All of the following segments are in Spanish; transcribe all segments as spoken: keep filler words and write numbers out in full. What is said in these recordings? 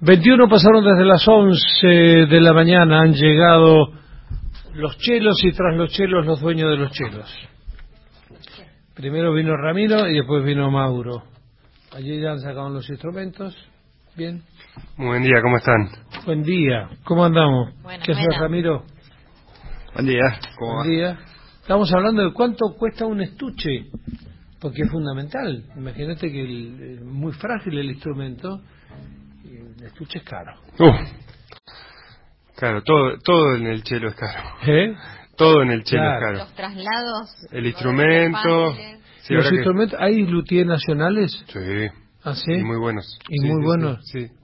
veintiuno pasaron desde las once de la mañana, han llegado los chelos y tras los chelos los dueños de los chelos. Primero vino Ramiro y después vino Mauro. Allí ya han sacado los instrumentos. Bien. Muy buen día, ¿cómo están? Buen día, ¿cómo andamos? Bueno, ¿Qué haces, bueno. Ramiro? Buen día, ¿cómo Buen va? día. Estamos hablando de cuánto cuesta un estuche, porque es fundamental. Imagínate que el, es muy frágil el instrumento y el estuche es caro. Uh, claro, todo todo en el chelo es caro. ¿Eh? Todo en el chelo Claro. es caro. Los traslados. El instrumento. Sí, ¿Los ahora que- instrumentos, hay luthiers nacionales? Sí, ¿Ah, sí? y muy buenos. Y Sí, muy sí, buenos. Sí, sí.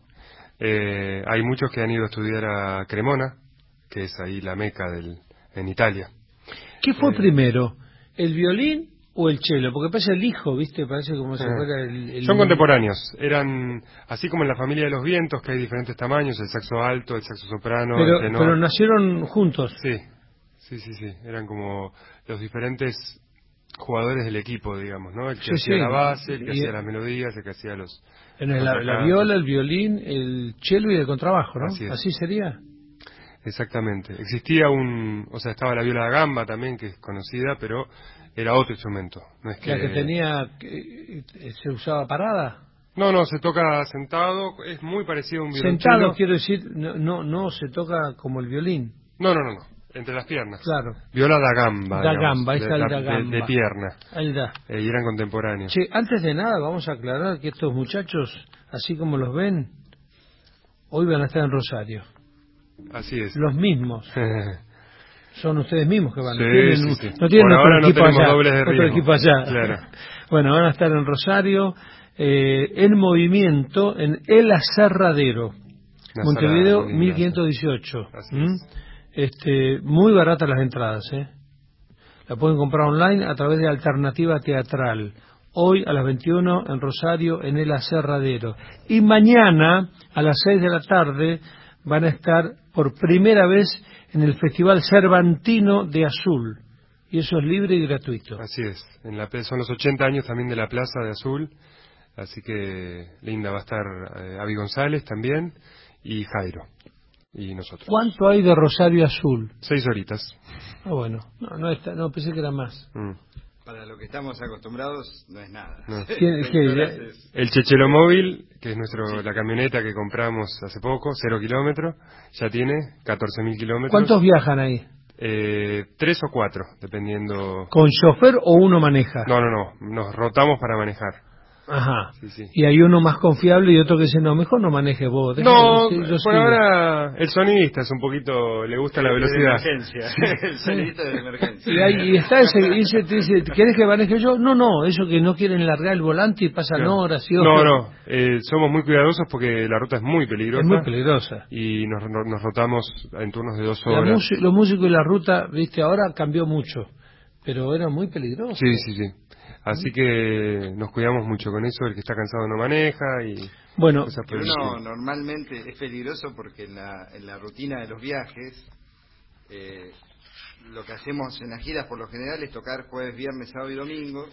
Eh, hay muchos que han ido a estudiar a Cremona, que es ahí la meca del, en Italia. ¿Qué fue Eh, primero, el violín o el cello? Porque parece el hijo, ¿viste? Parece como si Eh, fuera el... el- Son contemporáneos, eran así como en la familia de los vientos, que hay diferentes tamaños, el saxo alto, el saxo soprano, Pero, el tenor. pero nacieron juntos. Sí, sí, sí, sí, eran como los diferentes jugadores del equipo, digamos, ¿no? El que Sí, hacía sí. la base, el que Y- hacía las melodías, el que hacía los... En el- los la, la contracantos. viola, el violín, el cello y el contrabajo, ¿no? Así es. Así sería. Exactamente. Existía un... O sea, estaba la viola da gamba también, que es conocida, pero era otro instrumento. No es que... La que tenía, que, eh, se usaba parada. No, no, se toca sentado, es muy parecido a un violonchelo. Sentado, quiero decir, no, no, no se toca como el violín. No, no, no, no, entre las piernas. Claro. Viola da gamba. Da digamos, gamba, ahí de, está el la- da de- gamba. de pierna. Ahí da. Eh, y eran contemporáneos. Che, antes de nada vamos a aclarar que estos muchachos, así como los ven, hoy van a estar en Rosario. Así es. Los mismos. Son ustedes mismos que van. Sí, Tienen sí, un- sí. No tienen Por otro ahora no equipo tenemos allá. dobles de Otro riesgo. equipo allá. Claro. Bueno, van a estar en Rosario, eh, en movimiento, en El Aserradero, Una Montevideo sala muy linda. mil quinientos dieciocho. Así ¿Mm? es. Este, muy baratas las entradas, ¿eh? La pueden comprar online a través de Alternativa Teatral. Hoy a las veintiuno en Rosario, en El Aserradero. Y mañana a las seis de la tarde van a estar por primera vez en el Festival Cervantino de Azul. Y eso es libre y gratuito. Así es. En la, son los ochenta años también de la Plaza de Azul. Así que linda va a estar eh, Avi González también y Jairo. Y nosotros. ¿Cuánto hay de Rosario Azul? Seis horitas. Ah, bueno. No, no, está, no pensé que era más. Mm. Para lo que estamos acostumbrados, no es nada. No. ¿Qué- qué- El Chechelo Móvil, que es nuestro la camioneta que compramos hace poco, cero kilómetros, ya tiene catorce mil kilómetros. ¿Cuántos viajan ahí? Eh, tres o cuatro, dependiendo... ¿Con chofer o uno maneja? No, no, no, nos rotamos para manejar. Ajá. Sí, sí. Y hay uno más confiable y otro que dice, no, mejor no maneje vos. deja- No, sí, yo por sigo". ahora el sonidista es un poquito, le gusta la velocidad. De emergencia. El sonidista de emergencia. Y, hay, y está ese, y ese te dice, ¿quieres que maneje yo? No, no, eso que no quieren largar el volante y pasan Claro. horas y horas. No, no, eh, somos muy cuidadosos porque la ruta es muy peligrosa. Es muy peligrosa. Y nos, nos, nos rotamos en turnos de dos La horas. musi- los músicos y la ruta, viste, ahora cambió mucho, pero era muy peligroso. Sí, sí, sí. Así que nos cuidamos mucho con eso, el que está cansado no maneja y Bueno, cosas Y por el uno estilo. normalmente es peligroso porque en la, en la rutina de los viajes, eh, lo que hacemos en las giras por lo general es tocar jueves, viernes, sábado y domingo.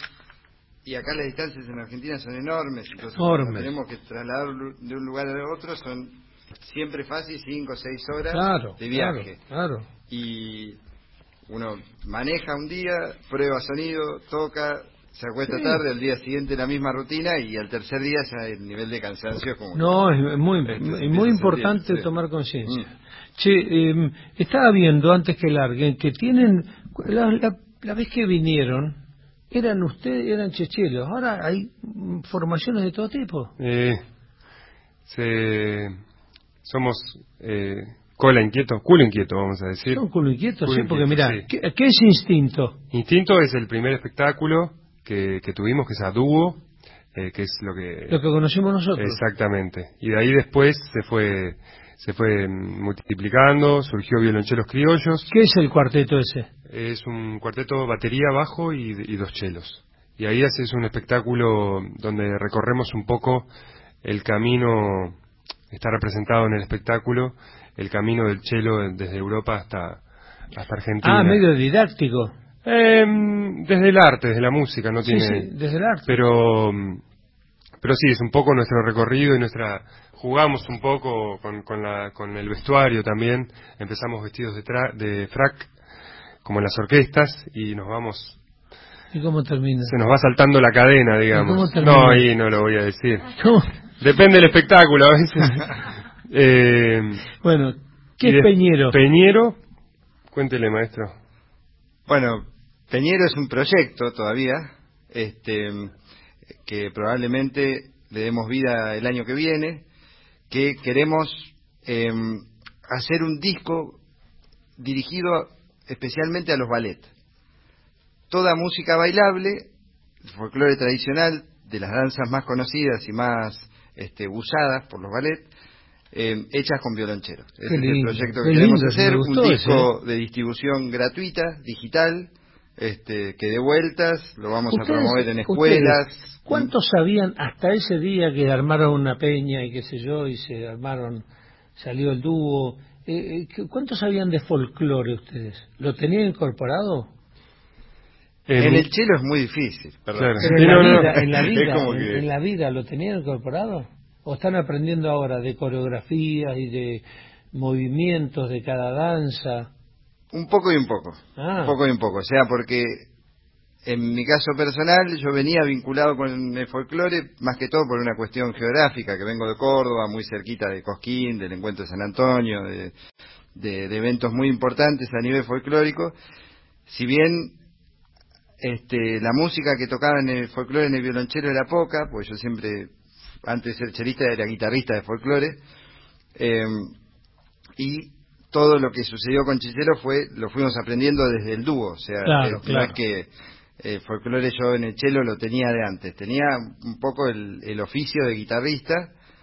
Y acá las distancias en Argentina son enormes, entonces Enormes. cuando tenemos que trasladar de un lugar a otro son siempre fácil cinco o seis horas claro, de viaje. claro, claro. Y uno maneja un día, prueba sonido, toca, se acuesta Sí. tarde, al día siguiente la misma rutina y al tercer día ya el nivel de cansancio es como... No, es muy, Este, es empieza muy a importante sentir, sí. tomar conciencia. Mm. Che, eh, estaba viendo antes que larguen que tienen, la, la, la vez que vinieron, eran ustedes, eran chechelos, ahora hay mm, formaciones de todo tipo. Eh, se, somos eh, cola inquieto, culo inquieto, vamos a decir. Son culo inquietos, Culo sí, porque inquieto, mirá, sí. ¿qué, ¿qué es instinto? Instinto es el primer espectáculo que, que tuvimos, que es a dúo, eh, que es lo que... Lo que conocimos nosotros. Exactamente. Y de ahí después se fue se fue multiplicando, surgió Violonchelos Criollos. ¿Qué es el cuarteto ese? Es un cuarteto batería, bajo y, y dos chelos. Y ahí haces un espectáculo donde recorremos un poco el camino, está representado en el espectáculo, el camino del chelo desde Europa hasta, hasta Argentina. Ah, medio didáctico. Eh, desde el arte, desde la música, no Sí, tiene... sí, desde el arte. Pero, pero sí, es un poco nuestro recorrido y nuestra jugamos un poco con, con, la, con el vestuario también. Empezamos vestidos de, tra de frac, como en las orquestas, y nos vamos... ¿Y cómo termina? Se nos va saltando la cadena, digamos. ¿Y cómo termina? No, ahí no lo voy a decir. ¿Cómo? Depende del espectáculo, a veces. eh, bueno, ¿qué es Peñero? Peñero, cuéntele, maestro. Bueno, Peñero es un proyecto todavía, este, que probablemente le demos vida el año que viene, que queremos eh, hacer un disco dirigido especialmente a los ballet. Toda música bailable, folclore tradicional, de las danzas más conocidas y más este, usadas por los ballet, eh, hechas con violonchero. Ese es el proyecto que queremos hacer, un disco ese. de distribución gratuita, digital, este, que de vueltas lo vamos a promover en escuelas. Ustedes, ¿cuántos sabían hasta ese día que armaron una peña y qué sé yo, y se armaron, salió el dúo? Eh, ¿Cuántos sabían de folclore ustedes? ¿Lo tenían incorporado? Eh, en el cello es muy difícil, perdón. Claro. Pero en, la vida, en la vida, en, que... en la vida, ¿lo tenían incorporado? ¿O están aprendiendo ahora de coreografías y de movimientos de cada danza? Un poco y un poco, ah. un poco y un poco. O sea, porque en mi caso personal yo venía vinculado con el folclore más que todo por una cuestión geográfica, que vengo de Córdoba, muy cerquita de Cosquín, del Encuentro de San Antonio, de, de, de eventos muy importantes a nivel folclórico. Si bien este, la música que tocaba en el folclore, en el violonchelo, era poca, pues yo siempre, antes de ser chelista, era guitarrista de folclore, eh, y todo lo que sucedió con Chichero fue, lo fuimos aprendiendo desde el dúo, o sea, claro, eh, claro. no es que el eh, folclore yo en el cello lo tenía de antes, tenía un poco el, el oficio de guitarrista,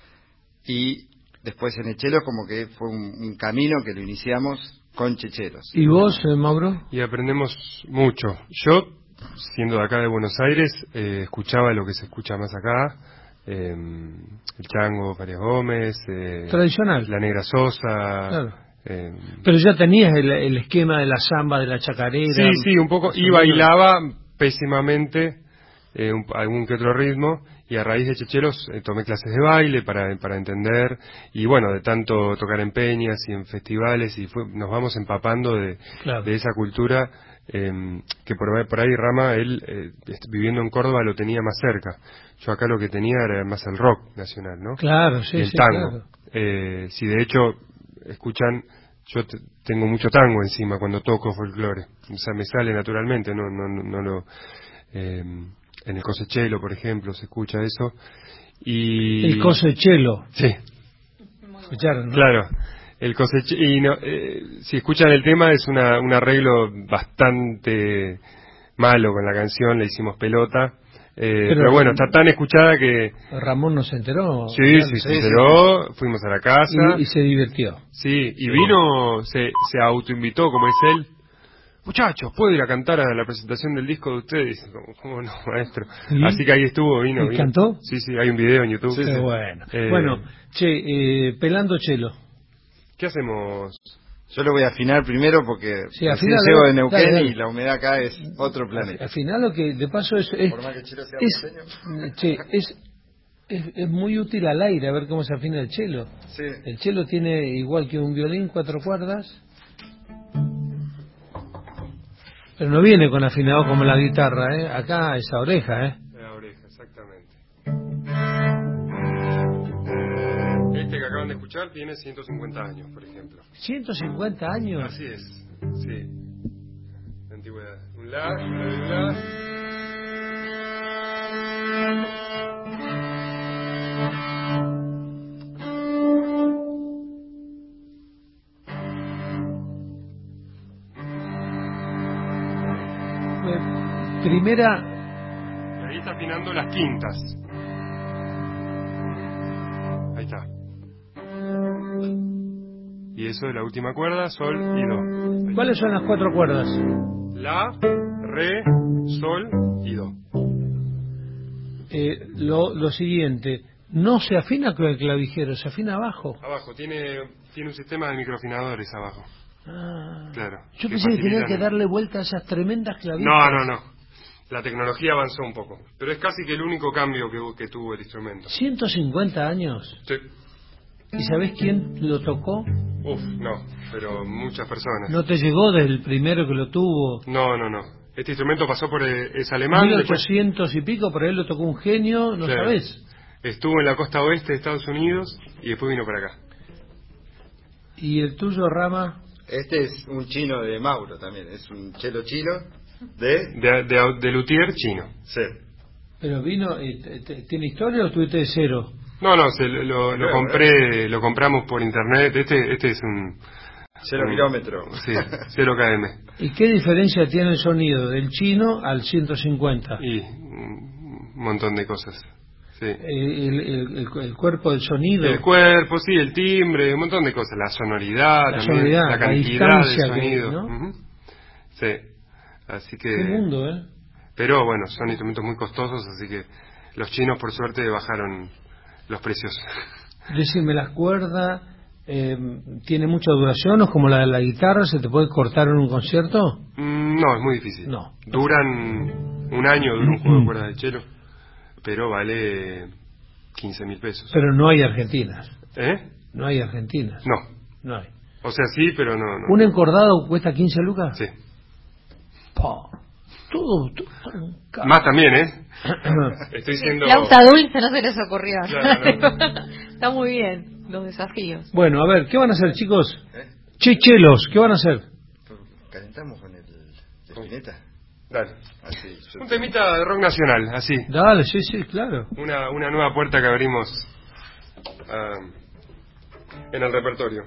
y después en el cello como que fue un, un camino que lo iniciamos con checheros. ¿Y vos, eh, Mauro? Y aprendemos mucho. Yo, siendo de acá de Buenos Aires, eh, escuchaba lo que se escucha más acá, eh, el Chango Farias Gómez, eh, tradicional, la Negra Sosa. Claro. Eh, Pero ya tenías el, el esquema de la samba, de la chacarera. Sí, sí, un poco. Y bailaba pésimamente eh, un, algún que otro ritmo. Y a raíz de Checheros eh, tomé clases de baile para, para entender. Y bueno, de tanto tocar en peñas y en festivales, y fue, nos vamos empapando de, claro. de esa cultura. Eh, que por, por ahí Rama, él eh, viviendo en Córdoba, lo tenía más cerca. Yo acá lo que tenía era más el rock nacional, ¿no? Claro, sí, el sí, tango. Claro. Eh, si de hecho escuchan, yo t tengo mucho tango encima cuando toco folclore, o sea, me sale naturalmente, no no no, no lo eh, en el cosechelo, por ejemplo, se escucha eso. Y el cosechelo. Sí. Escucharon, ¿no? Claro. El coseche y no, eh, si escuchan el tema, es una, un arreglo bastante malo con la canción, le hicimos pelota. Eh, pero, pero bueno, está tan escuchada que... Ramón no se enteró. Sí, claro, sí, se enteró, sí. Fuimos a la casa. Y, y se divirtió. Sí, y sí. vino, se, se autoinvitó, como es él. Muchachos, ¿puedo ir a cantar a la presentación del disco de ustedes? ¿Cómo, cómo no, maestro? ¿Sí? Así que ahí estuvo, vino. ¿Y vino. cantó? Sí, sí, hay un video en YouTube. Sí, sí, sí. sí. Bueno, eh, bueno, che, eh, pelando chelo. ¿Qué hacemos? Yo lo voy a afinar primero porque sí, recién llego de Neuquén, dale, dale. Y la humedad acá es otro planeta. Al final lo que de paso es es, es, che, es, es, es muy útil al aire a ver cómo se afina el chelo. Sí. El chelo tiene, igual que un violín, cuatro cuerdas, pero no viene con afinado como la guitarra, ¿eh? Acá esa oreja, ¿eh? La oreja, exactamente. Este que acaban de escuchar tiene ciento cincuenta años, por ejemplo. ¿ciento cincuenta años? Así es, sí. La antigüedad. Un la, un la. Primera. Y ahí está afinando las quintas. Ahí está. Y eso es la última cuerda, sol y do. ¿Cuáles son las cuatro cuerdas? La, re, sol y do. Eh, lo, lo siguiente, no se afina con el clavijero, se afina abajo. Abajo, tiene, tiene un sistema de microafinadores abajo. Ah, claro. Yo pensé que tenía que darle vuelta a esas tremendas clavitas. No, no, no. La tecnología avanzó un poco, pero es casi que el único cambio que, que tuvo el instrumento. ¿ciento cincuenta años? Sí. ¿Y sabés quién lo tocó? Uf, no, pero muchas personas. ¿No te llegó desde el primero que lo tuvo? No, no, no. Este instrumento pasó por... eh, es alemán. mil ochocientos después... y pico, por ahí lo tocó un genio, ¿no claro. sabés? Estuvo en la costa oeste de Estados Unidos y después vino para acá. ¿Y el tuyo, Rama? Este es un chino de Mauro también, es un chelo chino de... De, de, de luthier chino. Sí. ¿Pero vino, eh, tiene historia o tuviste de cero? No, no, se, lo, lo, lo compré, lo compramos por internet. Este este es un... Cero un, kilómetro. Sí, cero km. ¿Y qué diferencia tiene el sonido del chino al ciento cincuenta? Y un montón de cosas. Sí. El, el, el, el cuerpo del sonido. El cuerpo, sí, el timbre, un montón de cosas. La sonoridad, la, también, sonoridad, la cantidad la de sonido. Que, ¿no? Uh-huh. Sí, así que... Qué mundo, ¿eh? Pero bueno, son instrumentos muy costosos, así que los chinos por suerte bajaron los precios. Decime, las cuerdas, eh, ¿tiene mucha duración o es como la de la guitarra? ¿Se te puede cortar en un concierto? Mm, no, es muy difícil. No. Duran un año, dura un juego de cuerdas de cello, pero vale quince mil pesos. Pero no hay argentinas. ¿Eh? No hay argentinas. No. No hay. O sea, sí, pero no. no. ¿Un encordado cuesta quince lucas? Sí. Po. Todo, todo tan caro. Más también, ¿eh? Estoy siendo... Flauta dulce no se les ocurrió. Claro, no. Está muy bien, los desafíos. Bueno, a ver, ¿qué van a hacer, chicos? ¿Eh? Chechelos, ¿qué van a hacer? ¿Calentamos con el de Spinetta? Dale. Así, yo Un te... temita de rock nacional, así. Dale, sí, sí, claro. Una, una nueva puerta que abrimos uh, en el repertorio.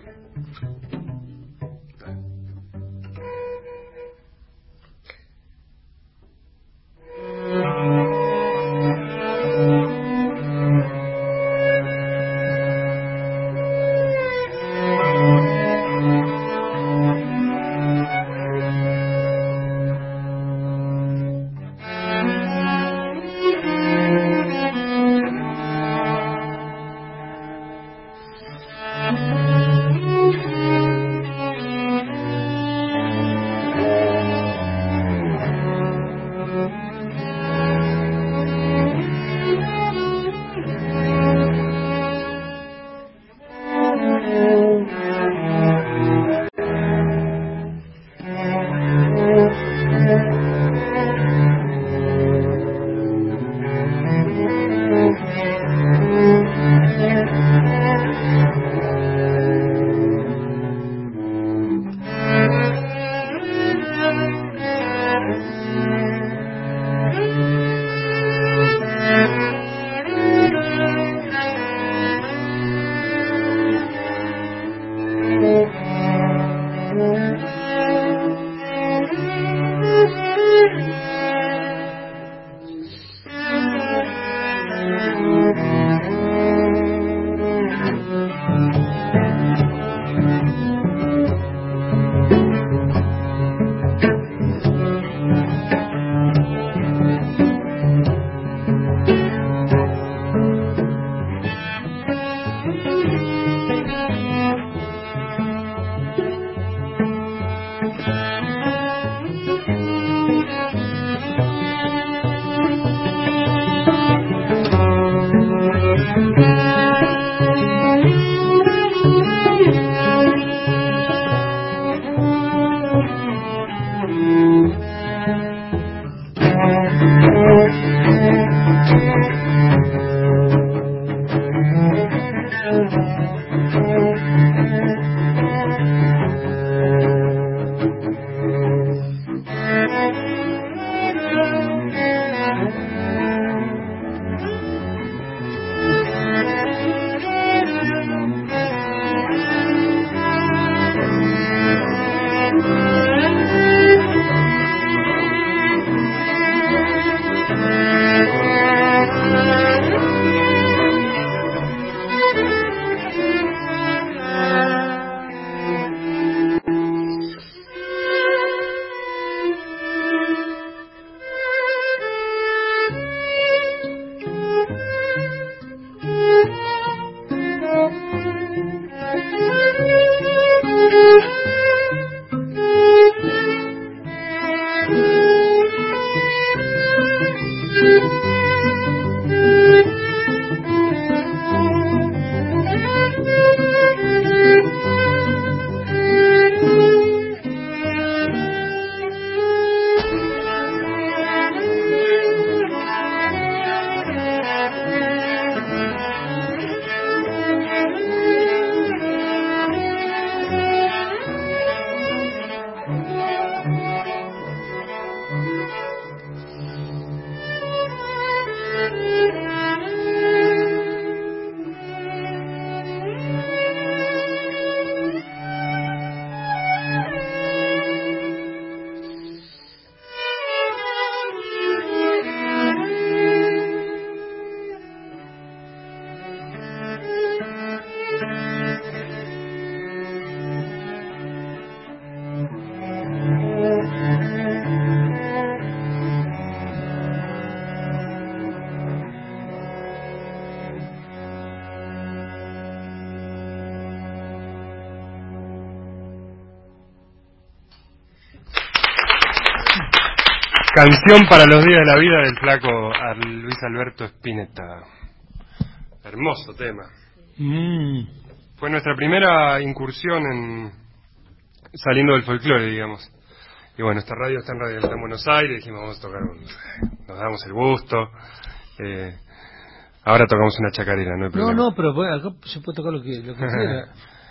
Canción para los días de la vida del flaco Luis Alberto Spinetta. Hermoso tema. Mm. Fue nuestra primera incursión en saliendo del folclore, digamos. Y bueno, esta radio está en, radio, está en Buenos Aires, dijimos vamos a tocar un, nos damos el gusto. Eh, ahora tocamos una chacarera, no hay problema. No, no, pero bueno, acá se puede tocar lo que, lo que quiera.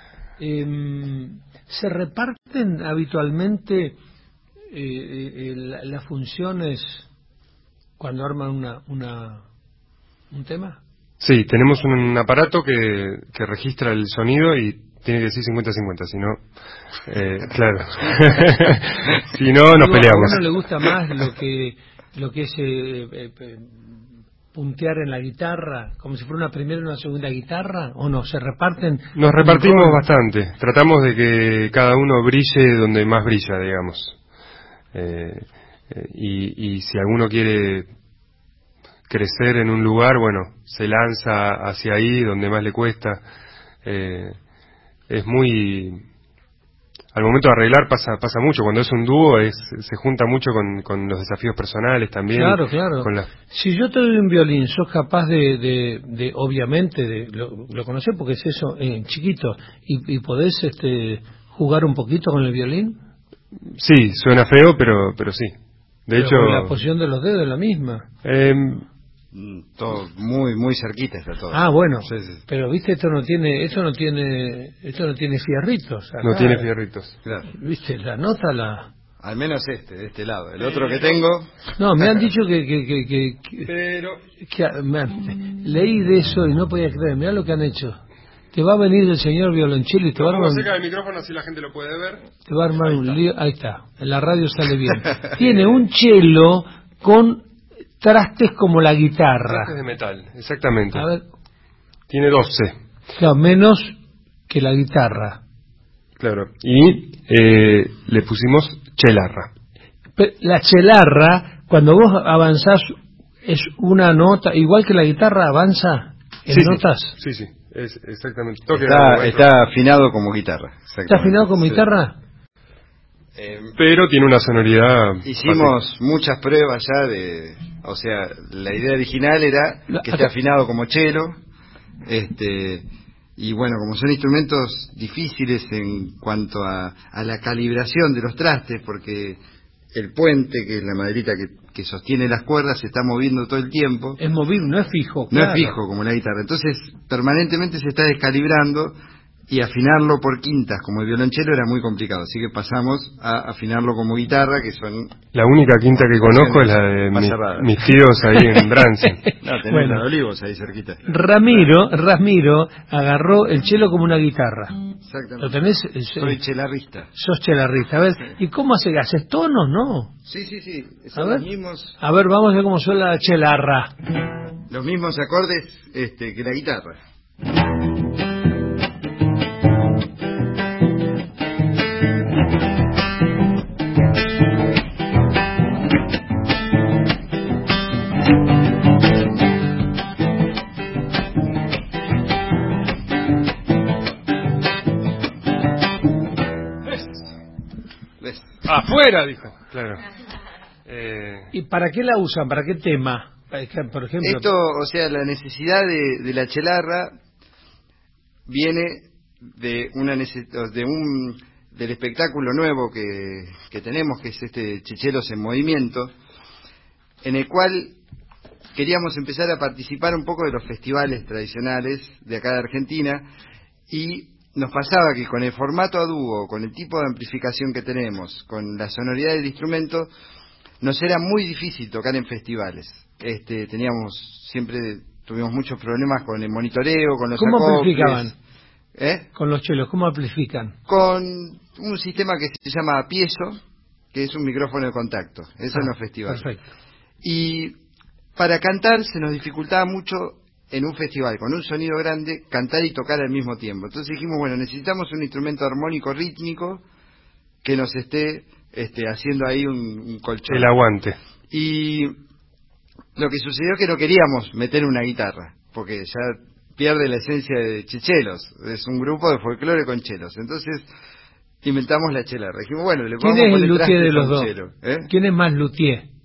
Eh, ¿Se reparten habitualmente eh, eh, la, las funciones cuando arman una, una un tema? Sí, tenemos un aparato que, que registra el sonido y tiene que decir cincuenta cincuenta, si no, eh, claro, si no nos Digo, peleamos. ¿a uno le gusta más lo que lo que es eh, eh, eh, puntear en la guitarra, como si fuera una primera y una segunda guitarra, o no? ¿Se reparten? Nos repartimos bastante, tratamos de que cada uno brille donde más brilla, digamos. Eh, eh, y, y si alguno quiere crecer en un lugar, bueno, se lanza hacia ahí donde más le cuesta. Eh, es muy... Al momento de arreglar pasa pasa mucho, cuando es un dúo es se junta mucho con, con los desafíos personales también. Claro, claro. Con la... Si yo te doy un violín, sos capaz de, de, de obviamente, de, lo, lo conocés porque es eso, eh, chiquito, y, y podés este, jugar un poquito con el violín. Sí, suena feo, pero pero sí. De Pero hecho... la posición de los dedos es la misma. Eh, Todo muy muy cerquita está todo. Ah, bueno, Sí, sí. pero viste, esto no tiene, esto no tiene, esto no tiene fierritos. Acá, no tiene fierritos. Claro. Viste, la nota la. Al menos este, de este lado. El otro que tengo... No, me han dicho que que que, que, que, Pero... que- me han- leí de eso y no podía creer. Mirá lo que han hecho. Te va a venir el señor violonchelo y te va a armar, cerca del micrófono así la gente lo puede ver. te va a armar un lío. Ahí está, en la radio sale bien. Tiene un cello con trastes como la guitarra. Trastes de metal, exactamente. A ver, Tiene doce. claro, menos que la guitarra. Claro. Y eh, le pusimos chelarra. Pe- La chelarra, cuando vos avanzás, es una nota, igual que la guitarra avanza en Sí, notas. Sí, sí, sí, es exactamente. Toque de Está, algo, está afinado como guitarra. ¿Está afinado como Sí. guitarra? Eh, pero tiene una sonoridad. Hicimos muchas pruebas ya de, o sea, la idea original era La- que esté afinado como cello, este, y bueno, como son instrumentos difíciles en cuanto a, a la calibración de los trastes, porque el puente, que es la maderita que, que sostiene las cuerdas, se está moviendo todo el tiempo. Es movible, no es fijo. No claro. es fijo como la guitarra, entonces permanentemente se está descalibrando y afinarlo por quintas como el violonchelo era muy complicado, así que pasamos a afinarlo como guitarra, que son... La única quinta que conozco es la de Más mi- cerrada. mis tíos ahí en Bransen. No, tenés Bueno. la de Olivos ahí cerquita. Ramiro, Ramiro agarró el cello como una guitarra. Exactamente. ¿Lo tenés? Es- Soy eh, chelarrista. Sos chelarrista. A ver, ¿y cómo hace? ¿Haces tonos, no? Sí, sí, sí, A son ver. los mismos, A ver, vamos a ver cómo suena la chelarra. los mismos acordes este, que la guitarra. ¿Ves? ¡Afuera! Dijo. Claro. Eh, ¿Y para qué la usan? ¿Para qué tema? Para que, Por ejemplo, Esto, o sea, la necesidad de, de la chelarra viene de una nece- de un del espectáculo nuevo que, que tenemos, que es este Chichelos en Movimiento, en el cual queríamos empezar a participar un poco de los festivales tradicionales de acá de Argentina, y nos pasaba que con el formato a dúo, con el tipo de amplificación que tenemos, con la sonoridad del instrumento, nos era muy difícil tocar en festivales. Este, teníamos siempre tuvimos muchos problemas con el monitoreo, con los ¿cómo acoples. amplificaban? ¿Eh? Con los chelos, ¿cómo amplifican? Con un sistema que se llama piezo, que es un micrófono de contacto. Eso Ah, en los festivales. Perfecto. Y para cantar se nos dificultaba mucho en un festival, con un sonido grande, cantar y tocar al mismo tiempo. Entonces dijimos, bueno, necesitamos un instrumento armónico rítmico que nos esté este, haciendo ahí un, un colchón. el aguante. Y lo que sucedió es que no queríamos meter una guitarra, porque ya pierde la esencia de Chichelos. Es un grupo de folclore con chelos. Entonces inventamos la chelarra. Dijimos, bueno, le ¿Quién vamos a es el poner luthier trastes de los a un dos? chelo, ¿eh? ¿Quién es más luthier?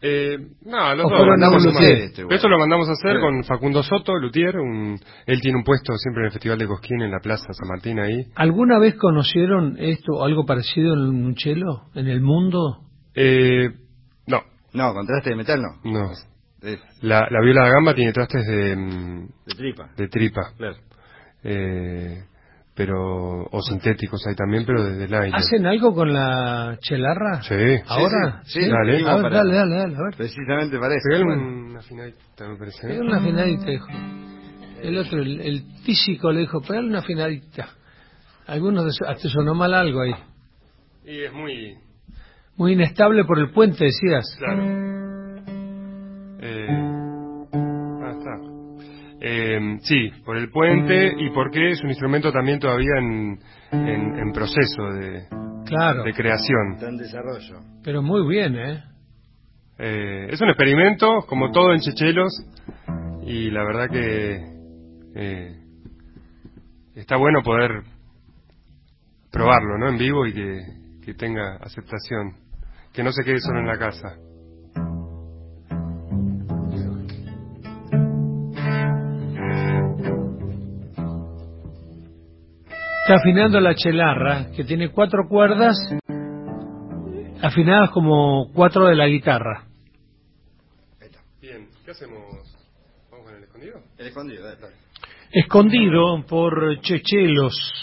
Eh, no, los O dos fueron mandamos a a un hacer. luthier. Este, Pero esto lo mandamos a hacer Sí. con Facundo Soto, luthier. Un, él tiene un puesto siempre en el Festival de Cosquín en la Plaza San Martín ahí. ¿Alguna vez conocieron esto o algo parecido en un cello, en el mundo? Eh, no, No, contraste de metal no. no. De, La, la viola da gamba tiene trastes de, mm, de tripa. de tripa. Claro. Eh, pero o sintéticos hay también, pero de, de nylon. ¿Hacen algo con la chelarra? Sí. ¿Ahora? Sí, sí, sí, Dale. dijimos A ver, para- dale, dale, dale, a ver. Precisamente para eso. Pegale bueno. una afinadita, me parece. Pegale ¿eh? una afinadita, dijo. El otro, el, el tísico, le dijo, pegale una afinadita. Algunos de- hasta sonó mal algo ahí. Y es muy... Muy inestable por el puente, decías. Claro. Eh, ah, está. Eh, sí, por el puente y porque es un instrumento también todavía en, en, en proceso de, Claro, de creación. Está en desarrollo. pero muy bien, ¿eh? Eh, es un experimento, como todo en Chechelos, y la verdad que eh, está bueno poder probarlo, ¿no? En vivo y que, que tenga aceptación, que no se quede solo en la casa. Está afinando la chelarra, que tiene cuatro cuerdas, afinadas como cuatro de la guitarra. Bien, ¿qué hacemos? ¿Vamos con el escondido? El escondido, dale, dale. Escondido por Chechelos.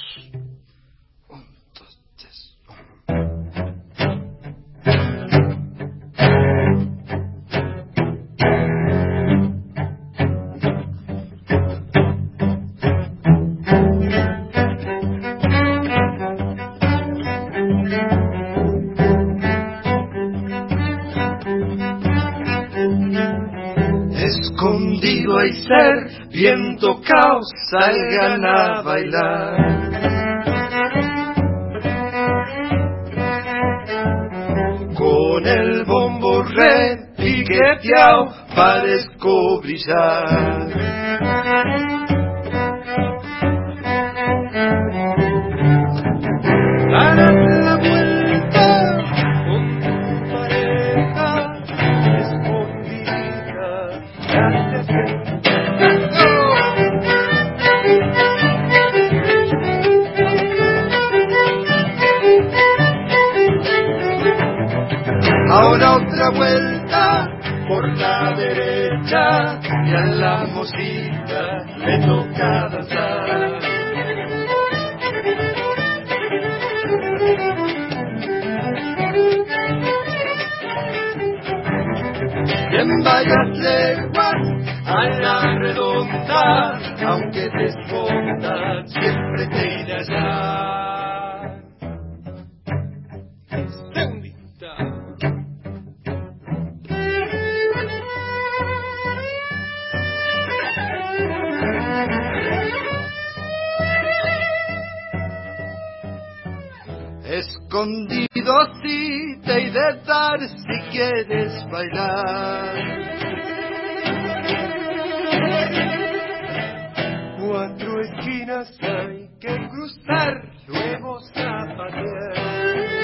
Escondido hay ser, bien tocaos, salgan a bailar. Con el bombo repiqueteao, parezco brillar. Darás la vuelta con tu pareja, escondida, ya te Ahora otra vuelta por la derecha y a la mosita le toca danzar. Bien vayas leguas a la redonda, aunque te escondas, siempre te iré allá. Segundita. Escondido sí te he de dar si quieres bailar. Cuatro esquinas hay que cruzar, luego zapatear.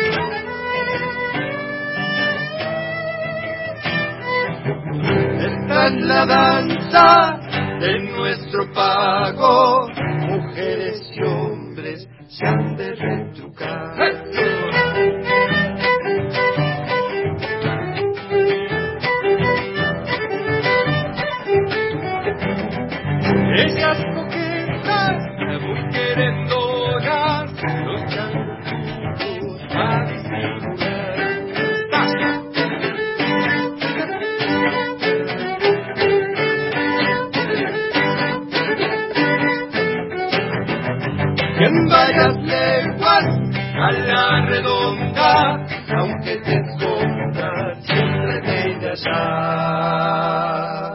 Esta es la danza de nuestro pago, mujeres y hombres se han de retrucar. Ellas coquetas, muy querendonas, los changuitos a disimular. Quien vayas leguas a la redonda, aunque te escondas, siempre te iré allá.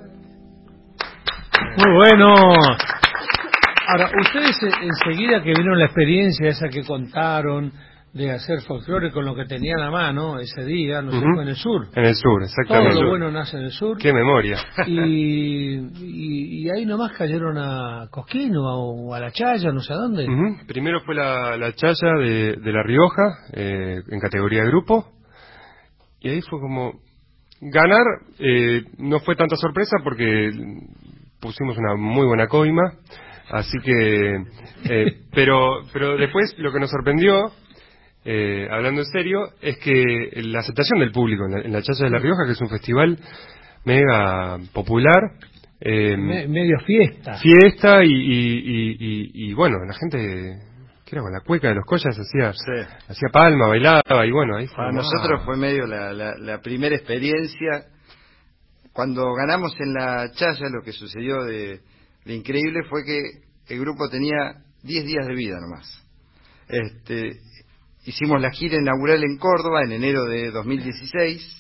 Muy bueno. Ahora, ustedes eh, enseguida que vieron la experiencia esa que contaron de hacer folclore con lo que tenían a mano ese día, no sé, Ujú. fue en el sur. En el sur, Todo exactamente. lo bueno nace en el sur. Qué memoria. Y, y, y ahí nomás cayeron a Cosquín o a, o a La Chaya, no sé a dónde. Ujú. Primero fue la, la Chaya de, de La Rioja, eh, en categoría de grupo, y ahí fue como, ganar eh, no fue tanta sorpresa porque pusimos una muy buena coima, así que, eh, pero, pero después lo que nos sorprendió, eh, hablando en serio, es que la aceptación del público en la, en la Chaya de La Rioja, que es un festival mega popular, eh, Me, medio fiesta. Fiesta y, y, y, y, y bueno, la gente que era con la cueca de los collas hacía Sí. hacía palma, bailaba y bueno, ahí fue. Para wow. nosotros fue medio la, la, la primera experiencia. Cuando ganamos en la Chaya, lo que sucedió de, de increíble fue que el grupo tenía diez días de vida nomás. Este, hicimos la gira inaugural en Córdoba en enero de dos mil dieciséis.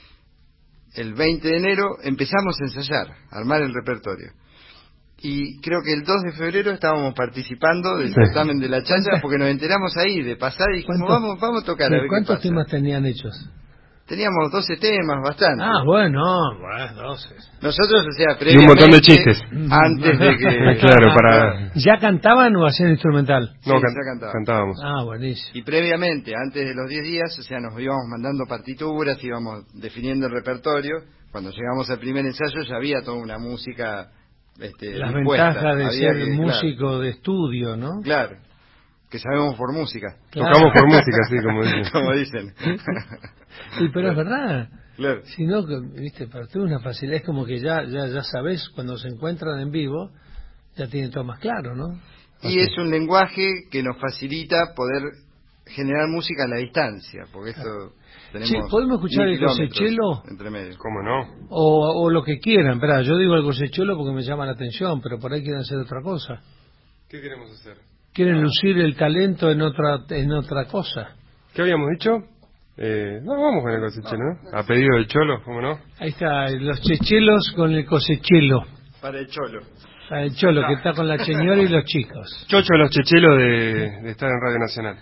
El veinte de enero empezamos a ensayar, a armar el repertorio. Y creo que el dos de febrero estábamos participando del Sí. certamen de la Chaya porque nos enteramos ahí de pasar y dijimos, vamos, vamos a tocar sí, a ver qué ¿cuántos pasa. temas tenían hechos? Teníamos doce temas, bastante. Ah, bueno, bueno, doce. Nosotros, o sea, Y previamente... un montón de chistes. Antes de que... Claro, para... ¿Ya cantaban o hacían instrumental? Sí, No, ya can- cantaba. cantábamos. Ah, buenísimo. Y previamente, antes de los diez días, o sea, nos íbamos mandando partituras, íbamos definiendo el repertorio. Cuando llegamos al primer ensayo ya había toda una música este, Las dispuesta. ventajas de Había ser que- músico claro, de estudio, ¿no? claro, que sabemos por música, Claro. Tocamos por música, sí, como dicen. como dicen. Sí, pero es verdad. Claro. Si no, que, viste, para usted una facilidad, es como que ya, ya, ya sabes, cuando se encuentran en vivo, ya tienen todo más claro, ¿no? Y es un lenguaje que nos facilita poder generar música a la distancia, porque esto tenemos... Sí, ¿podemos escuchar mil el kilómetros cosechelo? entre medio. ¿Cómo no? O, o lo que quieran, espera, yo digo el cosechelo porque me llama la atención, pero por ahí quieren hacer otra cosa. ¿Qué queremos hacer? Quieren lucir el talento en otra en otra cosa. ¿Qué habíamos dicho? Eh, no, vamos con el cosechelo, ¿no? A pedido del Cholo, ¿cómo no? Ahí está, los chechelos con el cosechelo. Para el cholo. Ah, el cholo que está con la señora y los chicos. Chocho los chechelos de, de estar en Radio Nacional.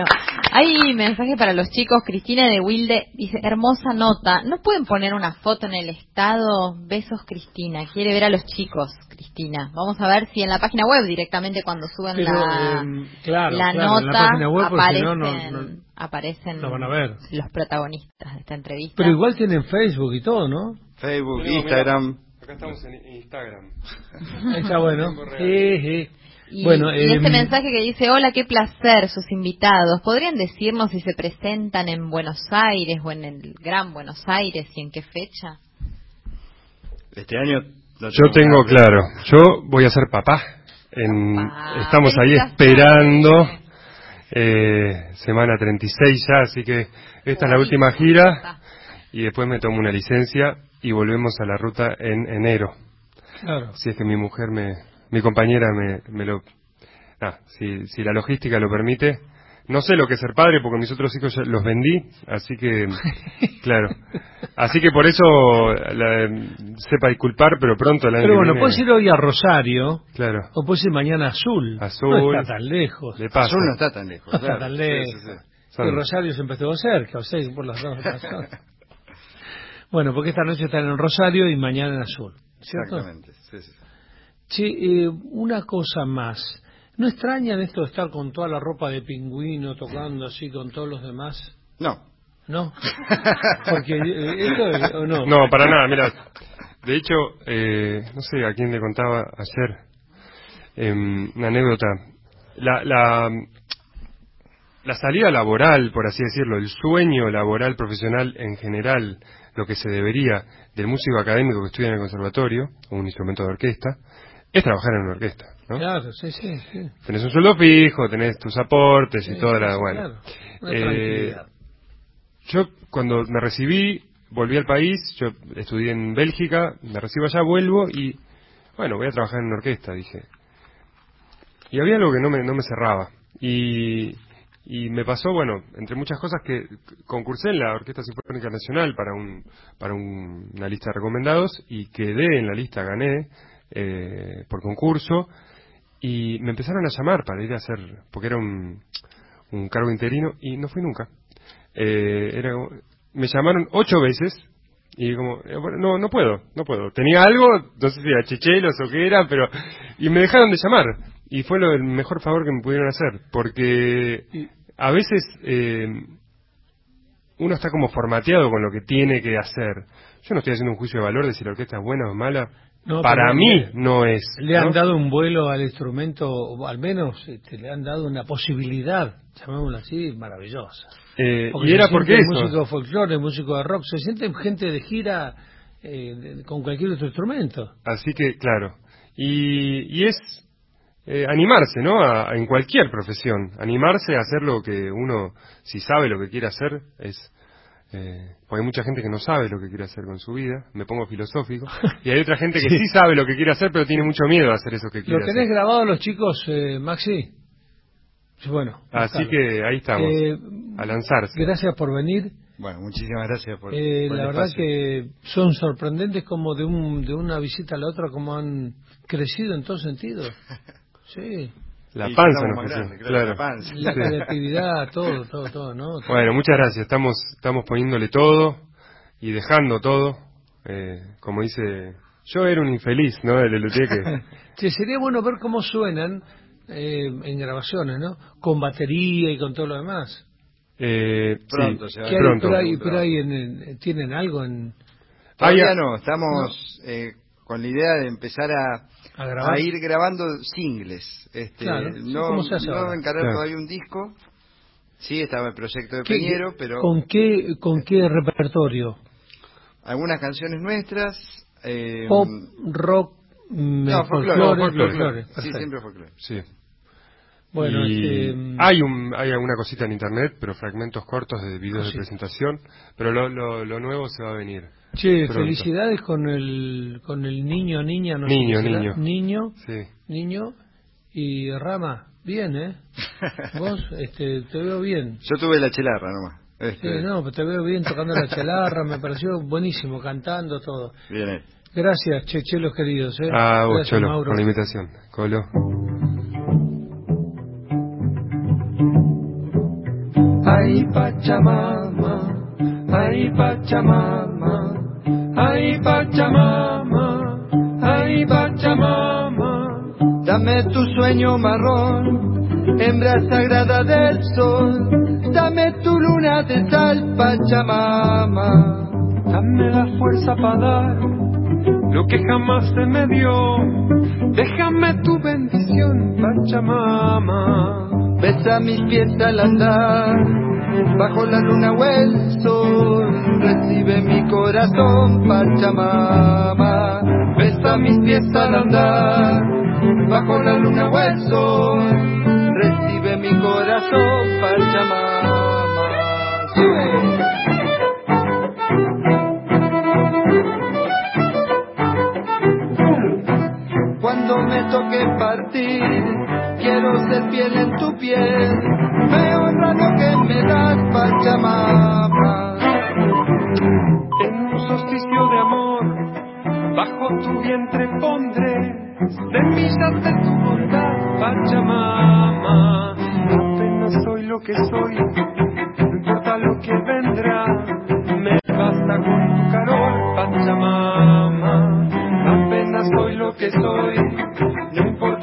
hay mensaje para los chicos. Cristina de Wilde dice, hermosa nota. ¿No pueden poner una foto en el estado? Besos, Cristina. Quiere ver a los chicos, Cristina. Vamos a ver si en la página web directamente cuando suben Pero, la, eh, claro, la claro, en la nota página web, porque si aparecen, no, no, no- aparecen no van a ver. los protagonistas de esta entrevista. Pero igual tienen Facebook y todo, ¿no? Facebook, No, Instagram. mira, acá estamos en Instagram. Ahí está bueno. Sí, sí. Y, Bueno, y eh, este mensaje que dice, hola, qué placer, sus invitados. ¿Podrían decirnos si se presentan en Buenos Aires o en el Gran Buenos Aires y en qué fecha? Este año no Yo tengo nada. claro, yo voy a ser papá. En, Papá, estamos ahí felicitaciones. esperando, eh, semana treinta y seis ya, así que esta es la última gira y después me tomo una licencia y volvemos a la ruta en enero. Claro. Si es que mi mujer, me, mi compañera me, me lo... Ah, si, si la logística lo permite. No sé lo que es ser padre porque mis otros hijos ya los vendí, así que, claro. Así que por eso, la, sepa disculpar, pero pronto el año Pero que bueno, viene... puedes ir hoy a Rosario, Claro, o puedes ir mañana a Azul. Azul. No está tan lejos. de paso. Azul no está tan lejos. No está claro. tan Sí, lejos. sí, sí. Son- Y Rosario siempre estuvo cerca, o sea, por las dos razones. Bueno, porque esta noche están en Rosario y mañana en Azul, ¿cierto? Exactamente. Sí, sí. Che, eh, una cosa más. ¿No extrañan esto de estar con toda la ropa de pingüino, tocando así con todos los demás? No. ¿No? Porque eh, esto, ¿o no? No, para nada, mira. De hecho, eh, no sé a quién le contaba ayer eh, una anécdota. La, la, la salida laboral, por así decirlo, el sueño laboral profesional en general, lo que se debería del músico académico que estudia en el conservatorio, o un instrumento de orquesta, es trabajar en una orquesta, ¿no? Claro, sí, sí, sí. Tenés un sueldo fijo, tenés tus aportes Sí, y toda sí, la... sí, bueno. claro. Una Eh, tranquilidad. Yo cuando me recibí, volví al país, yo estudié en Bélgica, me recibo allá, vuelvo y, bueno, voy a trabajar en una orquesta, dije. Y había algo que no me, no me cerraba. Y, y me pasó, bueno, entre muchas cosas, que concursé en la Orquesta Sinfónica Nacional para un para un- una lista de recomendados y quedé en la lista, gané eh, por concurso y me empezaron a llamar para ir a hacer, porque era un, un cargo interino y no fui nunca. Eh, era como- me llamaron ocho veces y como, eh, bueno, no, no puedo, no puedo. Tenía algo, no sé si era chechelos o qué era, pero, y me dejaron de llamar. Y fue lo, el mejor favor que me pudieron hacer, porque a veces eh, uno está como formateado con lo que tiene que hacer. Yo no estoy haciendo un juicio de valor de si la orquesta es buena o mala. No, Para pero mí le- no es. Le han ¿no? dado un vuelo al instrumento, o al menos este, le han dado una posibilidad, llamémoslo así, maravillosa. Eh, Porque y se era porque sienten eso. músicos de folclore, músicos de rock, se sienten gente de gira eh, de- con cualquier otro instrumento. Así que, claro. Y, y es eh, animarse, ¿no? A- a- en cualquier profesión. Animarse a hacer lo que uno, si sabe lo que quiere hacer, es... Eh, porque hay mucha gente que no sabe lo que quiere hacer con su vida, me pongo filosófico, y hay otra gente que sí, sabe lo que quiere hacer, pero tiene mucho miedo a hacer eso que quiere ¿Lo tenés hacer. grabado los chicos, eh, Maxi? Sí, bueno. Así buscalo. que ahí estamos, Eh, a lanzarse. Gracias por venir. Bueno, muchísimas gracias por, Eh, por el la verdad espacio. que son sorprendentes como de un de una visita a la otra, como han crecido en todo sentido. Sí. La Sí, panza estamos nos más creció, grandes, claro, claro. la panza. La Sí. creatividad, todo, todo, todo, ¿no? Todo. Bueno, muchas gracias, estamos estamos poniéndole todo y dejando todo, eh, como dice, yo era un infeliz, ¿no? El Lelutier que... Che, sería bueno ver cómo suenan eh, en grabaciones, ¿no? Con batería y con todo lo demás. Eh, Pronto sí, se va a ¿Qué hay, pronto. pero hay, pero hay en, en- ¿tienen algo en, Todavía Ah, ya. no, estamos eh, con la idea de empezar a, a grabar? a ir grabando singles. Este, Claro, sí, no ¿cómo se hace no ahora? encarar Claro. todavía un disco. Sí, estaba el proyecto de ¿Qué- Peñero, pero ¿Con qué, con qué repertorio? algunas canciones nuestras. Eh, Pop, rock, mm, no, folclore, folclore, folclore. folclore, Sí, perfecto. siempre folclore. Sí. Bueno, Y este, mm, hay un hay alguna cosita en internet, pero fragmentos cortos de videos Cosita. de presentación, pero lo, lo, lo nuevo se va a venir. che, pronto. felicidades con el con el niño, niña, no Niño, sé qué será. niño. niño, Sí. niño y Rama, bien, ¿eh? Vos, este, te veo bien. Yo tuve la chelarra nomás. Sí, Este, no, pero te veo bien tocando la chelarra, me pareció buenísimo, cantando todo. Bien, eh. Gracias, chechelos queridos, ¿eh? Ah, vos, Gracias, Cholo, Mauro. por la invitación. Colo. Ay Pachamama, ay Pachamama, ay Pachamama, ay Pachamama. Dame tu sueño marrón, hembra sagrada del sol, dame tu luna de sal, Pachamama. Dame la fuerza para dar lo que jamás se me dio, déjame tu bendición, Pachamama. Besa mis pies al andar, bajo la luna o el sol, recibe mi corazón, Pachamama. Besa mis pies al andar, bajo la luna o el sol, recibe mi corazón, Pachamama. ¡Sube! Cuando me toque partir, quiero ser piel en tu piel, me honra lo que me das, Pachamama. En un solsticio de amor, bajo tu vientre pondré semillas de tu bondad, Pachamama. Apenas soy lo que soy, no importa lo que vendrá, me basta con tu calor, Pachamama. Apenas soy lo que soy,